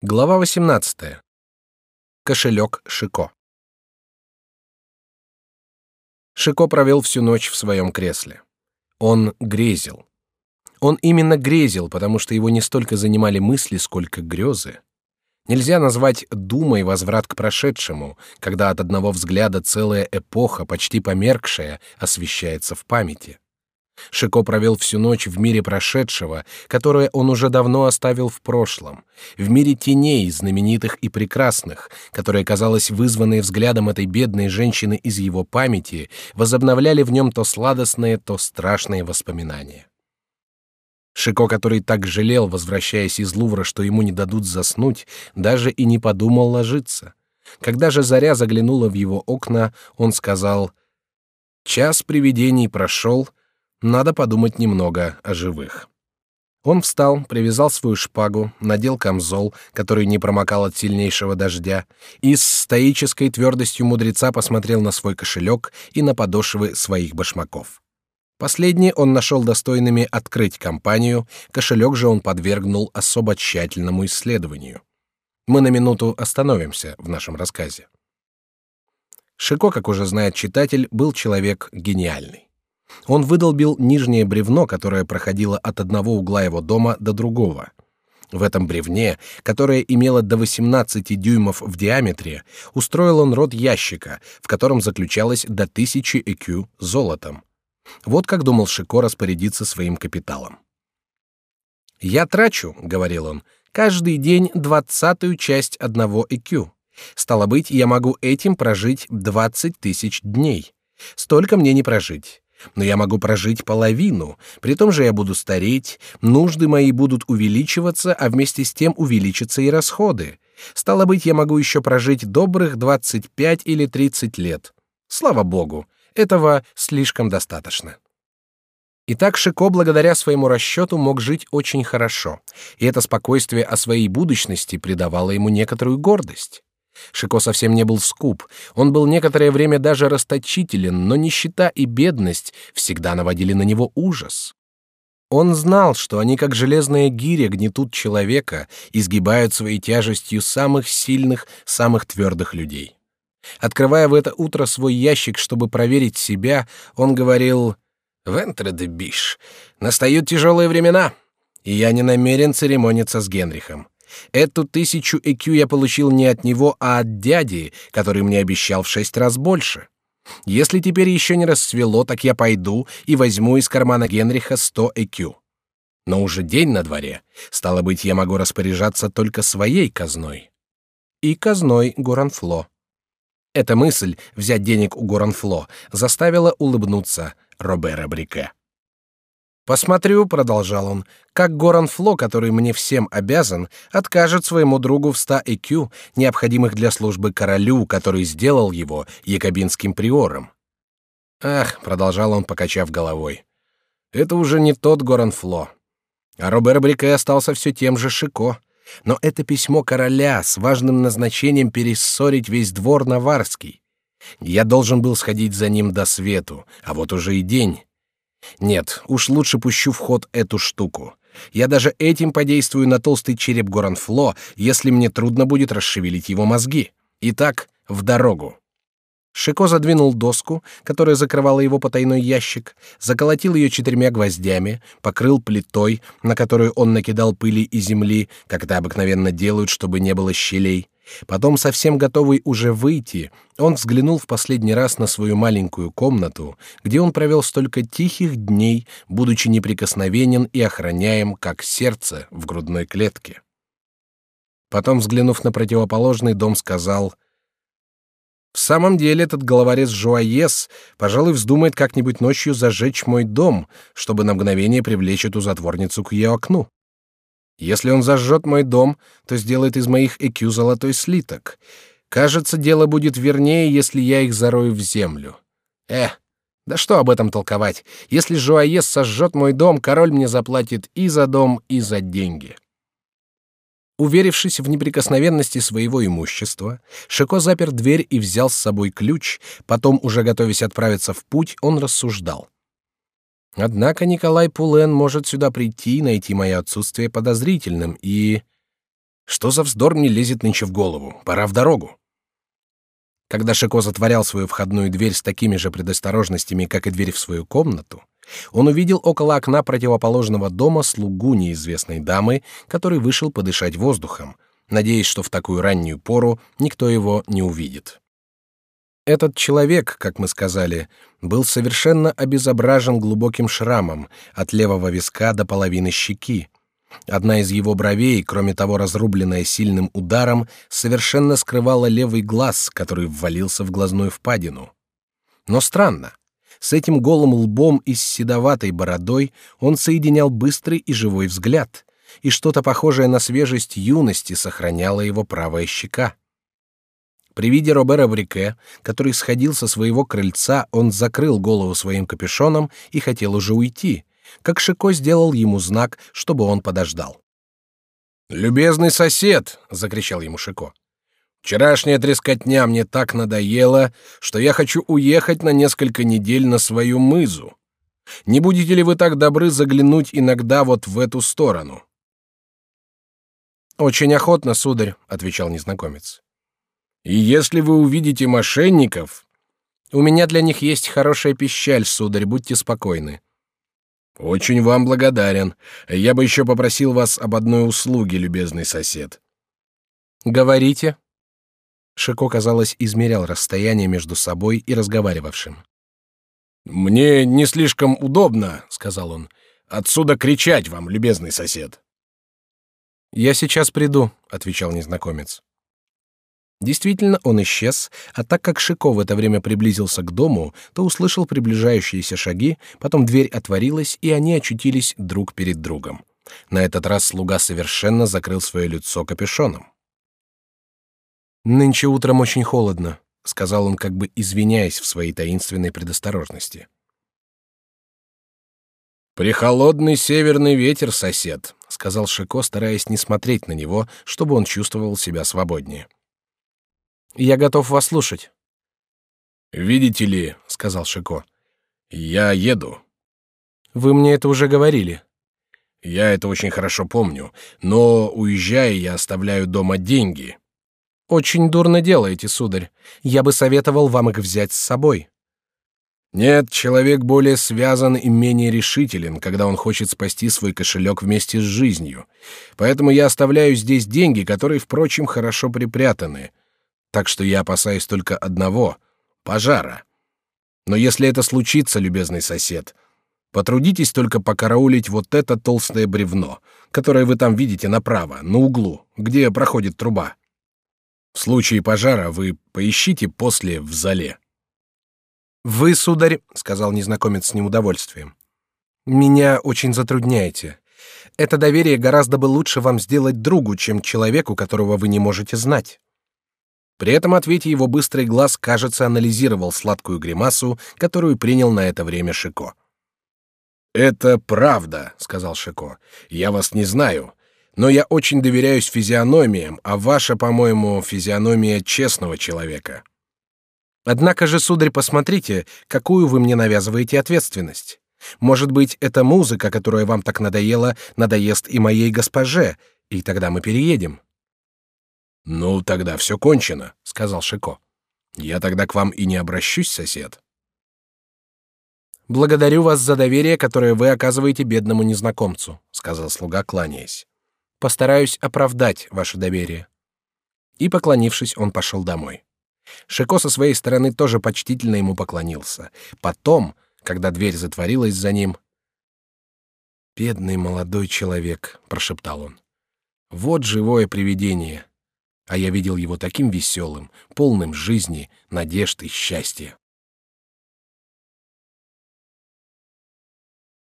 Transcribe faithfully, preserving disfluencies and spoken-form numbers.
Глава восемнадцатая. Кошелек Шико. Шико провел всю ночь в своем кресле. Он грезил. Он именно грезил, потому что его не столько занимали мысли, сколько грезы. Нельзя назвать думой возврат к прошедшему, когда от одного взгляда целая эпоха, почти померкшая, освещается в памяти. Шико провел всю ночь в мире прошедшего, которое он уже давно оставил в прошлом, в мире теней, знаменитых и прекрасных, которые, казалось, вызванные взглядом этой бедной женщины из его памяти, возобновляли в нем то сладостные, то страшные воспоминания. Шико, который так жалел, возвращаясь из Лувра, что ему не дадут заснуть, даже и не подумал ложиться. Когда же заря заглянула в его окна, он сказал: «Час привидений прошел, надо подумать немного о живых». Он встал, привязал свою шпагу, надел камзол, который не промокал от сильнейшего дождя, и с стоической твердостью мудреца посмотрел на свой кошелек и на подошвы своих башмаков. Последние он нашел достойными открыть компанию, кошелек же он подвергнул особо тщательному исследованию. Мы на минуту остановимся в нашем рассказе. Шико, как уже знает читатель, был человек гениальный. Он выдолбил нижнее бревно, которое проходило от одного угла его дома до другого. В этом бревне, которое имело до восемнадцати дюймов в диаметре, устроил он рот ящика, в котором заключалось до тысячи экю золотом. Вот как думал Шико распорядиться своим капиталом. «Я трачу, — говорил он, — каждый день двадцатую часть одного экю. Стало быть, я могу этим прожить двадцать тысяч дней. Столько мне не прожить. Но я могу прожить половину, при том же я буду стареть, нужды мои будут увеличиваться, а вместе с тем увеличатся и расходы. Стало быть, я могу еще прожить добрых двадцать пять или тридцать лет. Слава Богу, этого слишком достаточно». Итак, Шико, благодаря своему расчету, мог жить очень хорошо, и это спокойствие о своей будущности придавало ему некоторую гордость. Шико совсем не был скуп, он был некоторое время даже расточителен, но нищета и бедность всегда наводили на него ужас. Он знал, что они, как железная гиря, гнетут человека, изгибают своей тяжестью самых сильных, самых твердых людей. Открывая в это утро свой ящик, чтобы проверить себя, он говорил: «Вентре де биш, настают тяжелые времена, и я не намерен церемониться с Генрихом. Эту тысячу экю я получил не от него, а от дяди, который мне обещал в шесть раз больше. Если теперь еще не рассвело, так я пойду и возьму из кармана Генриха сто экю. Но уже день на дворе, стало быть, я могу распоряжаться только своей казной и казной Горанфло». Эта мысль взять денег у Горанфло заставила улыбнуться Робера Брике. «Посмотрю, — продолжал он, — как Горанфло, который мне всем обязан, откажет своему другу в ста экю, необходимых для службы королю, который сделал его якобинским приором. Ах, — продолжал он, покачав головой, — это уже не тот Горанфло. А Робер Брике остался все тем же Шико. Но это письмо короля с важным назначением перессорить весь двор наварский. Я должен был сходить за ним до свету, а вот уже и день. Нет, уж лучше пущу в ход эту штуку. Я даже этим подействую на толстый череп Горанфло, если мне трудно будет расшевелить его мозги. Итак, в дорогу». Шико задвинул доску, которая закрывала его потайной ящик, заколотил ее четырьмя гвоздями, покрыл плитой, на которую он накидал пыли и земли, как это обыкновенно делают, чтобы не было щелей. Потом, совсем готовый уже выйти, он взглянул в последний раз на свою маленькую комнату, где он провел столько тихих дней, будучи неприкосновенен и охраняем, как сердце в грудной клетке. Потом, взглянув на противоположный дом, сказал: «В самом деле этот головорез Жуаес, пожалуй, вздумает как-нибудь ночью зажечь мой дом, чтобы на мгновение привлечь эту затворницу к ее окну. Если он зажжет мой дом, то сделает из моих экю золотой слиток. Кажется, дело будет вернее, если я их зарою в землю. Эх, да что об этом толковать? Если Жуаес сожжет мой дом, король мне заплатит и за дом, и за деньги». Уверившись в неприкосновенности своего имущества, Шико запер дверь и взял с собой ключ, потом, уже готовясь отправиться в путь, он рассуждал: «Однако Николай Пулен может сюда прийти и найти мое отсутствие подозрительным, и Что за вздор мне лезет нынче в голову? Пора в дорогу. Когда Шико затворял свою входную дверь с такими же предосторожностями, как и дверь в свою комнату, он увидел около окна противоположного дома слугу неизвестной дамы, который вышел подышать воздухом, надеясь, что в такую раннюю пору никто его не увидит. Этот человек, как мы сказали, был совершенно обезображен глубоким шрамом от левого виска до половины щеки. Одна из его бровей, кроме того разрубленная сильным ударом, совершенно скрывала левый глаз, который ввалился в глазную впадину. Но странно, с этим голым лбом и с седоватой бородой он соединял быстрый и живой взгляд, и что-то похожее на свежесть юности сохраняла его правая щека. При виде Робера Брике, который сходил со своего крыльца, он закрыл голову своим капюшоном и хотел уже уйти, как Шико сделал ему знак, чтобы он подождал. «Любезный сосед!» — закричал ему Шико. «Вчерашняя трескотня мне так надоела, что я хочу уехать на несколько недель на свою мызу. Не будете ли вы так добры заглянуть иногда вот в эту сторону?» «Очень охотно, сударь», — отвечал незнакомец. «И если вы увидите мошенников...» «У меня для них есть хорошая пищаль, сударь, будьте спокойны». «Очень вам благодарен. Я бы еще попросил вас об одной услуге, любезный сосед». «Говорите». Шико, казалось, измерял расстояние между собой и разговаривавшим. «Мне не слишком удобно, — сказал он, — отсюда кричать вам, любезный сосед». «Я сейчас приду», — отвечал незнакомец. Действительно, он исчез, а так как Шико в это время приблизился к дому, то услышал приближающиеся шаги, потом дверь отворилась, и они очутились друг перед другом. На этот раз слуга совершенно закрыл свое лицо капюшоном. «Нынче утром очень холодно», — сказал он, как бы извиняясь в своей таинственной предосторожности. «Прехолодный северный ветер, сосед», — сказал Шико, стараясь не смотреть на него, чтобы он чувствовал себя свободнее. «Я готов вас слушать». «Видите ли, — сказал Шико, — я еду». «Вы мне это уже говорили». «Я это очень хорошо помню, но, уезжая, я оставляю дома деньги». «Очень дурно делаете, сударь. Я бы советовал вам их взять с собой». «Нет, человек более связан и менее решителен, когда он хочет спасти свой кошелек вместе с жизнью. Поэтому я оставляю здесь деньги, которые, впрочем, хорошо припрятаны. Так что я опасаюсь только одного — пожара. Но если это случится, любезный сосед, потрудитесь только покараулить вот это толстое бревно, которое вы там видите направо, на углу, где проходит труба. В случае пожара вы поищите после в зале». «Вы, сударь, — сказал незнакомец с неудовольствием, — меня очень затрудняете. Это доверие гораздо бы лучше вам сделать другу, чем человеку, которого вы не можете знать». При этом ответе его быстрый глаз, кажется, анализировал сладкую гримасу, которую принял на это время Шико. «Это правда, — сказал Шико, — я вас не знаю, но я очень доверяюсь физиономиям, а ваша, по-моему, физиономия честного человека». «Однако же, сударь, посмотрите, какую вы мне навязываете ответственность. Может быть, эта музыка, которая вам так надоела, надоест и моей госпоже, и тогда мы переедем». «Ну, тогда все кончено, — сказал Шико. Я тогда к вам и не обращусь, сосед». «Благодарю вас за доверие, которое вы оказываете бедному незнакомцу, — сказал слуга, кланяясь. Постараюсь оправдать ваше доверие». И, поклонившись, он пошел домой. Шико со своей стороны тоже почтительно ему поклонился. Потом, когда дверь затворилась за ним: «Бедный молодой человек, — прошептал он, — вот живое привидение. А я видел его таким веселым, полным жизни, надежд и счастья».